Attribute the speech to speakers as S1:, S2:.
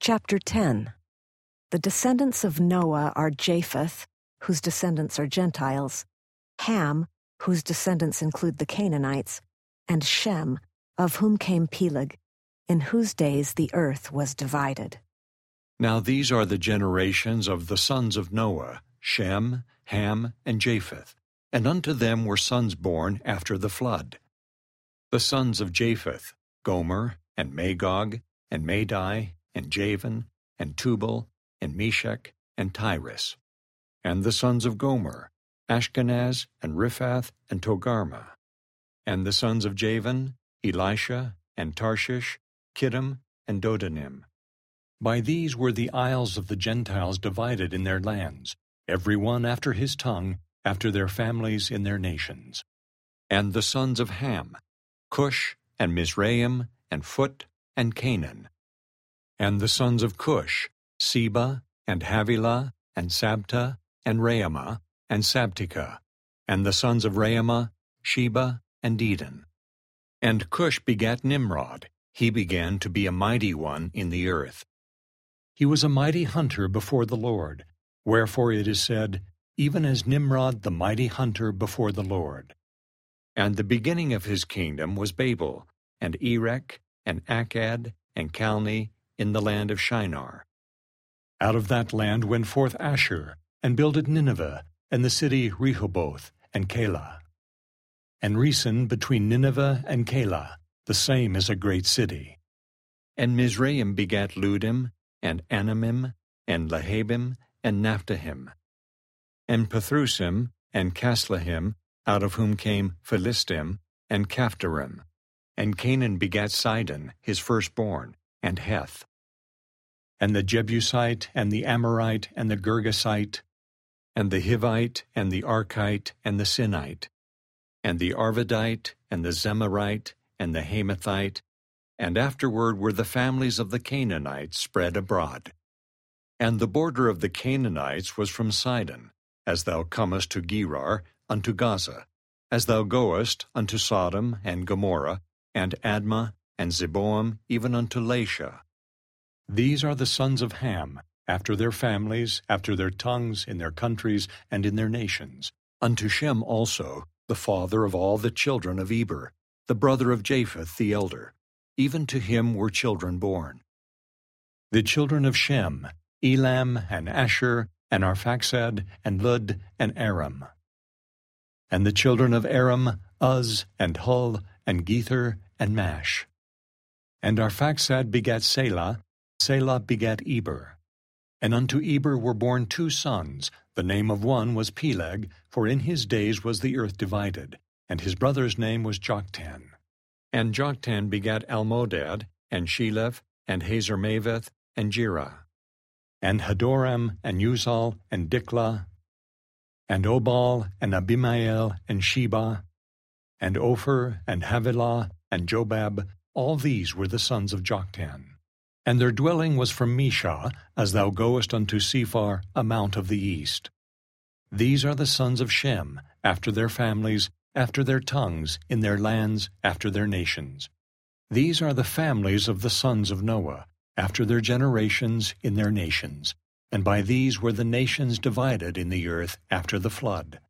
S1: Chapter 10. The descendants of Noah are Japheth, whose descendants are Gentiles, Ham, whose descendants include the Canaanites, and Shem, of whom came Peleg, in whose days the earth was divided.
S2: Now these are the generations of the sons of Noah, Shem, Ham, and Japheth, and unto them were sons born after the flood. The sons of Japheth, Gomer, and Magog, and Madai, and Javan, and Tubal, and Meshech, and Tyrus. And the sons of Gomer, Ashkenaz, and Riphath, and Togarmah. And the sons of Javan, Elisha, and Tarshish, Kittim, and Dodanim. By these were the isles of the Gentiles divided in their lands, every one after his tongue, after their families in their nations. And the sons of Ham, Cush, and Mizraim, and Phut, and Canaan. And the sons of Cush, Seba, and Havilah, and Sabta, and Raamah, and Sabteka. And the sons of Raamah, Sheba, and Dedan. And Cush begat Nimrod. He began to be a mighty one in the earth. He was a mighty hunter before the Lord, wherefore it is said, even as Nimrod the mighty hunter before the Lord. And the beginning of his kingdom was Babel, and Erech, and Akkad, and Calneh, in the land of Shinar. Out of that land went forth Ashur, and builded Nineveh, and the city Rehoboth, and Calah. And Resen between Nineveh and Calah, the same is a great city. And Mizraim begat Ludim, and Anamim, and Lahabim, and Naphtahim. And Pathrusim, and Caslahim, out of whom came Philistim, and Caphtorim. And Canaan begat Sidon, his firstborn, and Heth. And the Jebusite, and the Amorite, and the Girgasite, and the Hivite, and the Archite, and the Sinite, and the Arvadite, and the Zemarite, and the Hamathite, and afterward were the families of the Canaanites spread abroad. And the border of the Canaanites was from Sidon, as thou comest to Gerar, unto Gaza, as thou goest unto Sodom and Gomorrah, and Admah, and Zeboam, even unto Lasha. These are the sons of Ham, after their families, after their tongues, in their countries, and in their nations. Unto Shem also, the father of all the children of Eber, the brother of Japheth the elder. Even to him were children born. The children of Shem, Elam, and Asher, and Arphaxad, and Lud, and Aram. And the children of Aram, Uz, and Hul, and Gether, and Mash. And Arphaxad begat Selah, Selah begat Eber. And unto Eber were born two sons. The name of one was Peleg, for in his days was the earth divided, and his brother's name was Joktan. And Joktan begat Almodad, and Sheleph, and Hazarmaveth, and Jerah. And Hadoram, and Uzal, and Diklah, and Obal, and Abimael, and Sheba, and Ophir, and Havilah, and Jobab. All these were the sons of Joktan. And their dwelling was from Mishah, as thou goest unto Sephar, a mount of the east. These are the sons of Shem, after their families, after their tongues, in their lands, after their nations. These are the families of the sons of Noah, after their generations, in their nations. And by these were the nations divided in the earth after the flood.